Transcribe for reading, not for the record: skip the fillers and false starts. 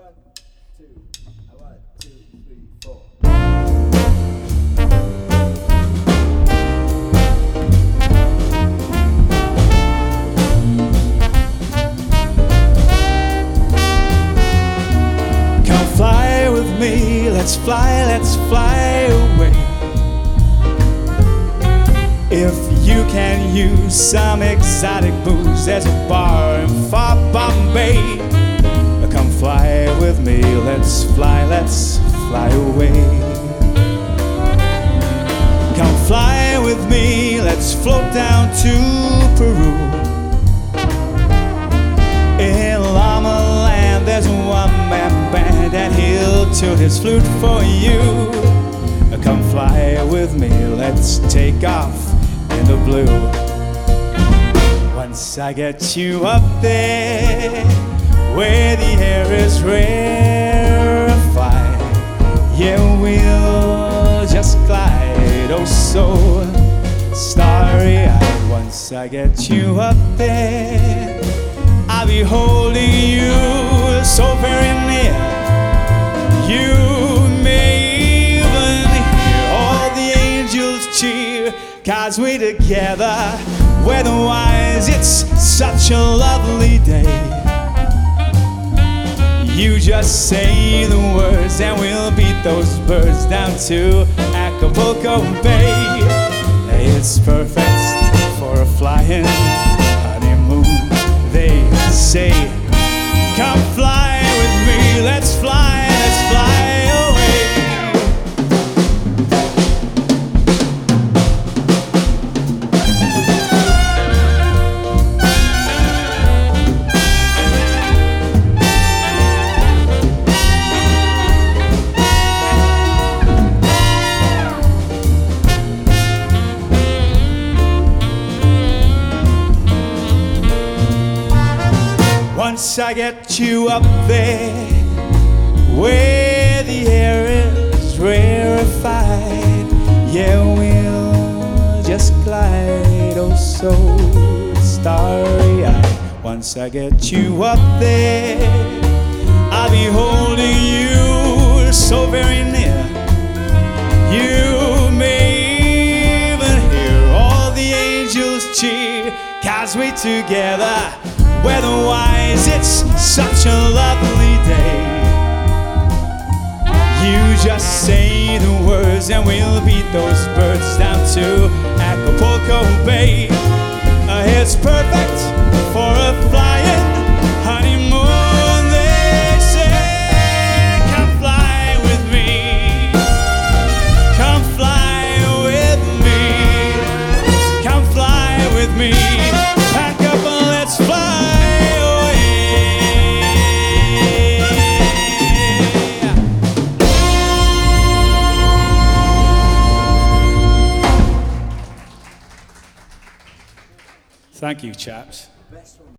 One, two, 3, 4. Come fly with me, let's fly away. If you can use some exotic booze, there's a bar in far Bombay. Come fly with me, let's fly away. Come fly with me, let's float down to Peru. In Llama Land there's a one-man band and he'll tune his flute for you. Come fly with me, let's take off in the blue. Once I get you up there where the air is rarefied, yeah, we'll just glide, oh so starry-eyed. Once I get you up there, I'll be holding you so very near. You may even hear all the angels cheer, 'cause we together, weather-wise, it's such a lovely day. You just say the words and we'll beat those birds down to Acapulco Bay. It's perfect for a flying honeymoon, they say. Come fly with me, let's fly away. Once I get you up there where the air is rarefied, yeah, we'll just glide, oh so starry-eyed. Once I get you up there, I'll be holding you so very near. You may even hear all the angels cheer, 'cause we together, weather-wise, it's such a lovely day. You just say the words and we'll beat those birds down to Acapulco Bay. It's perfect for a flying honeymoon, they say. Come fly with me, come fly with me, come fly with me. Pack up and let's fly. Thank you, chaps.